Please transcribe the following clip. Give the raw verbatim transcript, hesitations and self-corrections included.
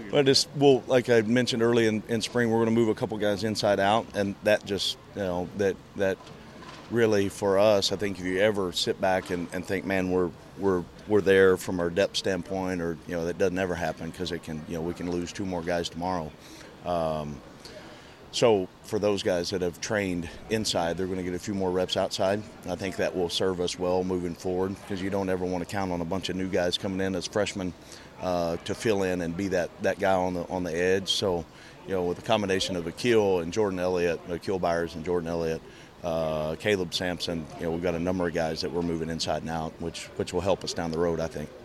But just well, like I mentioned early in, in spring, we're going to move a couple guys inside out, and that just you know that that really for us, I think if you ever sit back and, and think, man, we're we're we're there from our depth standpoint, or you know that doesn't ever happen because it can you know we can lose two more guys tomorrow. Um, so for those guys that have trained inside, they're going to get a few more reps outside. I think that will serve us well moving forward because you don't ever want to count on a bunch of new guys coming in as freshmen uh, to fill in and be that, that guy on the on the edge. So, you know, with the combination of Akil and Jordan Elliott, Akil Byers and Jordan Elliott, uh, Caleb Sampson, you know, we've got a number of guys that we're moving inside and out, which which will help us down the road, I think.